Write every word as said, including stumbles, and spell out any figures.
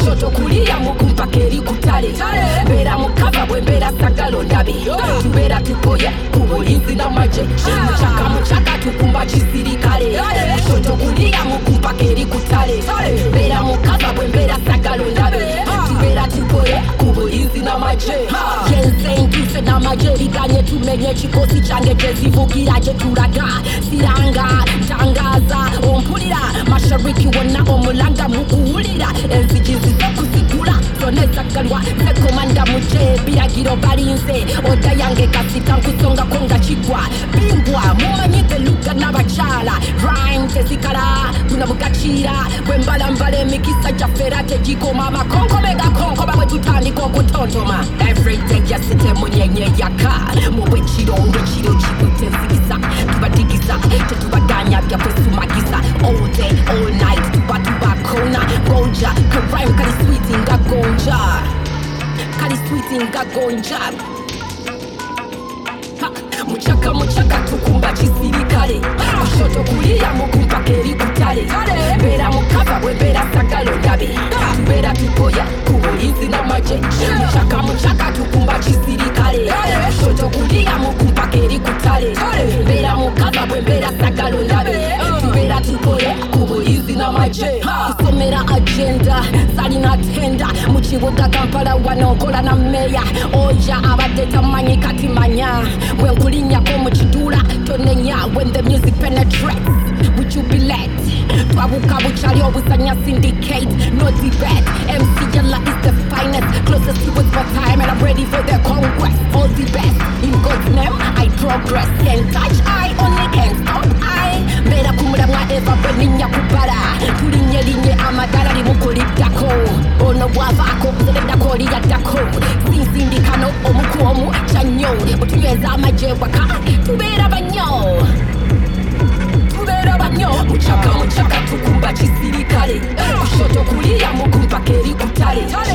kushoto kulia mukumpa keri kutale bera mukava bwembera sagalo ndabi tubera tukoye kubulinzi n'amaje muchaka muchaka tukumba kisirikale kushoto kulia mukumpa keri kutale bera mukava bwembera sagalo ndabi tubera tukoye kubulinzi n'amaje yense ngise n'amaje liganye tumenye chikosi change jezivugira je turaga siranga tangaza ompulira mashariki wona omulanga mukuulira enzigizi zokusigula zonezagalwa sekomanda muje biragiro balinze oda yange kasita nkusonga konga chigwa bingwa mumanyite luga n'abachala rhyme tezikala tunabugachira bwembalambale mikisa jafera tegikoma amakonko mega konko bamwe tutandika okutontoma everyday yasite munyenye yaka muwechiro wechiro chikutenzikisa tubadigisa tetubaganya byakwesumagiza all day all night tuba tubakona gonja karime kali sweet nga gonja kali sweet nga gonja muchaka muchaka tukumba kisirikale kushoto kulia mukumpa keri kutale bera mukava bwembera sagalo ndabi tubera tukoya kubulinzi n'amaje muchaka muchaka tukumba kisirikale kushoto kulia mukumpa keri kutale bera mukava bwembera sagalo ndabi tubera tukoya kubulinzi n'amaje kusomera agenda salina tenda mukibuga Kampala wanokola na meya oja abadeta manyi kati manya kulinya komo chidula tonenya when the music penetrates would you be let twabuka buchali obusanya syndicate no debate M C Yala is the finest closest to what's my time and I'm ready for the conquest all the best in God's name I progress can't touch I only can't stop I mera kumura mwa eva beninya kubara tulinye linye amadara limukolidako ono bwavako zelendako liyadako sinsindikano omukuomu chanyo utuyeza amajewaka tubera banyo tubera banyo muchaka muchaka tukumba kisirikale kushoto kulia mukumpa keri kutale